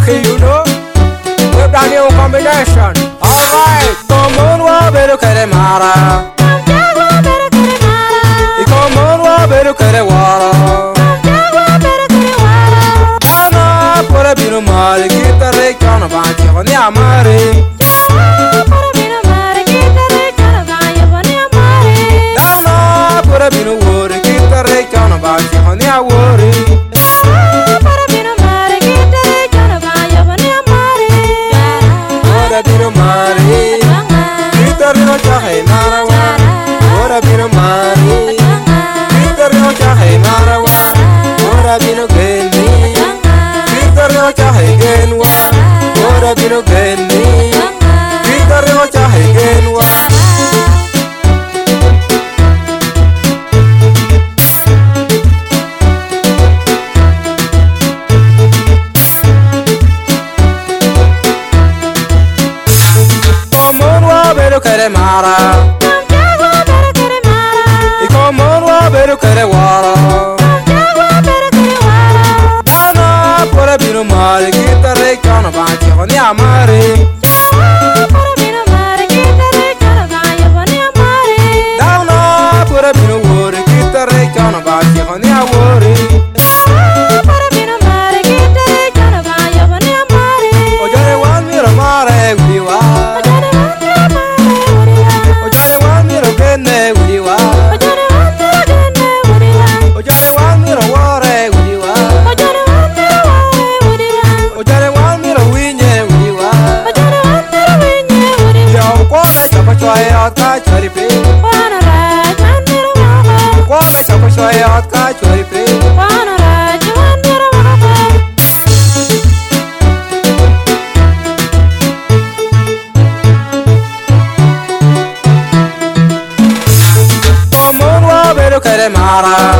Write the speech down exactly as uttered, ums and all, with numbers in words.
lucky, you know. We've done new combination. Alright, come on, wa better kere mara. Come on, wa better kere wara. Ana pura binu mari, kita rekana banchi vani amari. Dana pura binu wori, kita rekana banchi vani awori. Bino mari, kita rino chahe marawa. Ora bino mari, kita rino chahe marawa. Ora bino geni, kita rino chahe genwa. Ora bino geni, kita rino chahe genwa. Kere mara, iko monwa beru kere wara. Dana pura binu mari, kita rekana banchi vani amari. Dana pura binu wori, kita rekana banchi vani awori. Ojare wan mira mare udiwa. Kere mara,